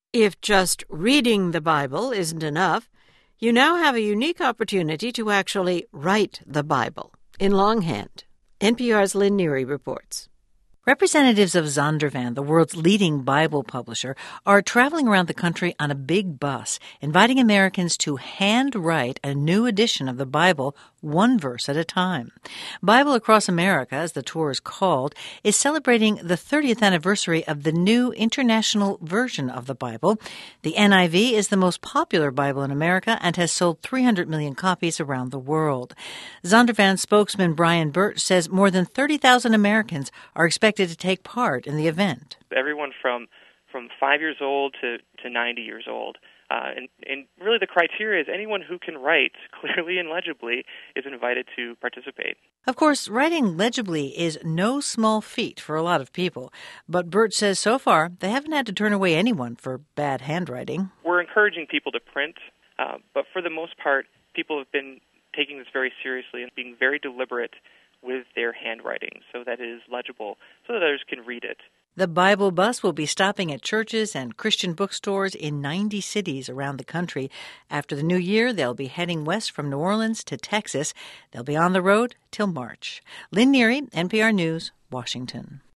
If just reading the Bible isn't enough, you now have a unique opportunity to actually write the Bible in longhand. NPR's Lynn Neary reports. Representatives of Zondervan, the world's leading Bible publisher, are traveling around the country on a big bus, inviting Americans to handwrite a new edition of the Bible, one verse at a time. Bible Across America, as the tour is called, is celebrating the 30th anniversary of the new international version of the Bible. The NIV is the most popular Bible in America and has sold 300 million copies around the world. Zondervan spokesman Brian Burt says more than 30,000 Americans are expected to take part in the event. Everyone from 5 years old to 90 years old. And really the criteria is anyone who can write clearly and legibly is invited to participate. Of course, writing legibly is no small feat for a lot of people. But Burt says so far they haven't had to turn away anyone for bad handwriting. We're encouraging people to print, but for the most part, people have been taking this very seriously and being very deliberate with their handwriting so that it is legible, so that others can read it. The Bible bus will be stopping at churches and Christian bookstores in 90 cities around the country. After the new year, they'll be heading west from New Orleans to Texas. They'll be on the road till March. Lynn Neary, NPR News, Washington.